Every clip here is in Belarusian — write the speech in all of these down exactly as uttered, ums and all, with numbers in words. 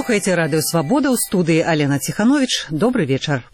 Слухайте радио «Свобода», у студии Алена Тиханович. Добрый вечер.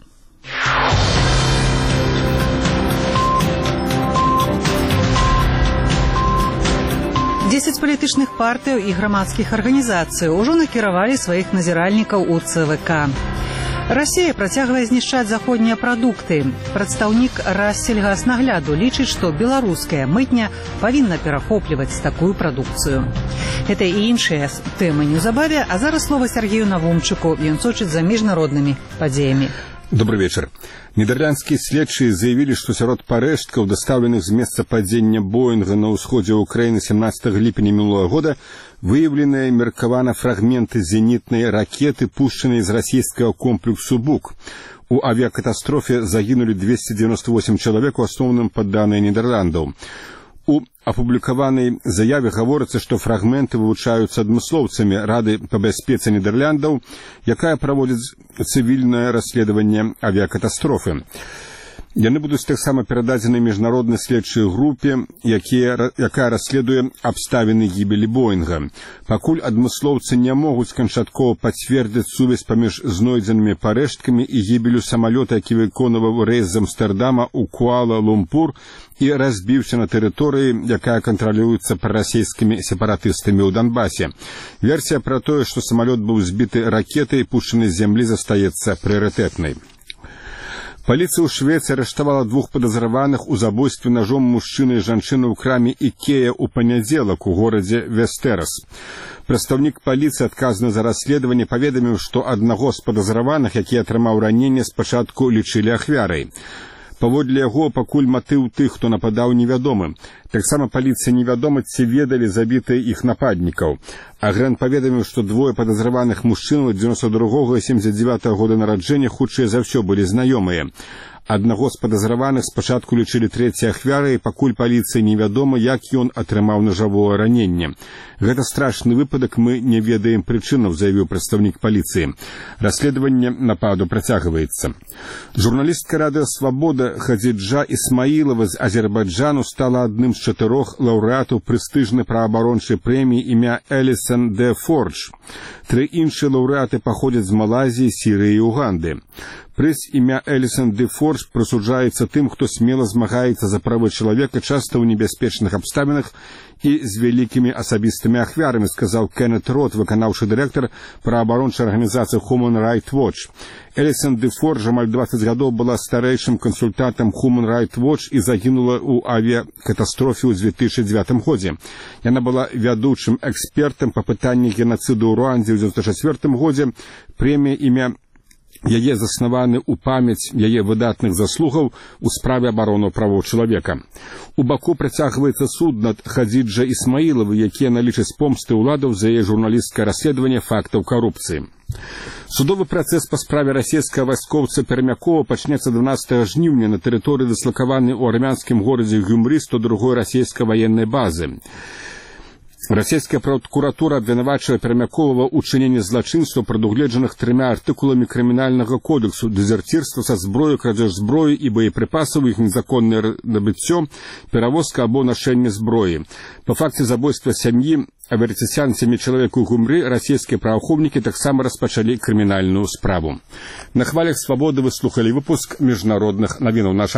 Дзесяць палітычных партый и громадских организаций уже накіравалі своих назиральников у ЦВК. Россия працягвае знішчаць заходнія прадукты. Прадстаўнік Рассельгаснагляду лічыць, што беларуская мытня павінна перахопліваць такую прадукцыю. Это і іншыя тэмы неўзабаве, а зараз слова Сергею Навумчыку, ён сочыць за міжнароднымі падзеямі. Добрый вечер. Нидерландские следчие заявили, что сярод парэшткаў, доставленных з месца падзення Боинга на ўсходзе Украины семнадцатого ліпеня мінулого года, выявлены меркавана фрагменты зенітнай ракеты, пушчанай з расійскага комплексу «Бук». У авиакатастрофе загинули двести девяносто восемь человек, у асноўным пад даныя Нідерландаў. У апублікаванай заяве гаворыцца, што фрагменты вывучаюцца адмыслоўцамі Рады па бяспецы Нідерландаў, якая праводзіць цывільнае расследаванне авиакатастрофы. Яны будуць таксама перададзены міжнароднай следчай групе, якія, якая расследуе абставіны гібелі Боинга. Пакуль адмыслоўцы не могуць канчаткова пацвердзіць сувязь паміж знойдзенымі парэшткамі і гібелю самалёта, які выконваў рэйс з Амстэрдама ў Куала-Лумпур і разбіўся на тэрыторыі, якая кантралюецца прарасійскімі сепаратыстамі ў Донбасе. Версія пра тое, што самалёт быў збіты ракетай, пушчанай з зямлі, застаецца прыярытэтнай. Полиция ў Швеции арыштавала двух подозреваных у забойстве ножом мужчыны і жанчыны ў краме Икея ў панядзелак у горадзе Вестерас. Прадстаўнік паліцыі, адказны за расследаванне, паведаміў, што аднаго з падазраваных, які атрымаў раненне, спачатку лічылі ахвярай. Паводле яго, пакуль матыў тых, хто нападаў, невядомы. Таксама паліцыя невядома, ці ведалі забітыя іх нападнікаў. Агент паведаміў, што двое падазраваных мужчынаў дзевяносто другога і семьдесят девятого года нараджэння хутчэй за ўсё былі знаёмыя. Аднаго з падазраваных спачатку лічылі трэцяй ахвярай, пакуль паліцыі невядома, як ён атрымаў нажавое раненне. Гэта страшны выпадак, мы не ведаем прычынаў, заявіў прадстаўнік паліцыі. Расследаванне нападу працягваецца. Журналістка радыё «Свобода» Хадзиджа Исмаилова з Азербайджану стала адным з чатырох лаўрэатаў прэстыжнай праабарончай прэміі імя Элісон де Фордж. Тры іншыя лаўрэаты паходзяць з Малайзіі, Сірыі і Уганды. Прыз імя Элісон де Фордж прысуджаецца тым, хто смела змагаецца за правы чалавека, часта ў небяспечных абставінах і з вялікімі асабістымі ахвярамі, сказаў Кеннет Рот, выканаўчы дырэктар праабарончай арганізацыі Human Rights Watch. Элісон де Фордж амаль двадцать гадоў была старэйшым кансультантам Human Rights Watch і загінула ў авіякатастрофе ў две тысячи девятым годзе. Яна была вядучым экспертам па пытаннях генацыду ў Руандзе ў девяносто четвёртым годзе. Прэмія імя яе заснаваны ў памяць яе выдатных заслугаў у справе абароны правоў чалавека. У Баку працягваецца суд над Хадзиджай Исмаиловай, якія налічаць помсты ўладаў за яе журналісцкае расследаванне фактаў карупцыі. Судовы працэс па справе расійскага вайскоўца Пермякова пачнецца дванадцатага жніўня на тэрыторыі дыслакаванай у армянскім горадзе Гюмры сто другой расійскай ваеннай базы. Расійская прокуратура абвінавачвае Пермякова ў чыненні злачынстваў, прадугледжаных трымя артыкуламі крымінальнага кодексу: дезертирство са зброі, крадзеж зброі і боеприпасаў, іх незаконнае набыццё, перавозка або нашэнне зброі. Па факце забойства сям'і аверцісян сямі чалавек у Гюмры расійскія праваахоўнікі таксама распачалі крымінальную справу. На хвалях «Свободы» вы слухалі выпуск міжнародных навінаў.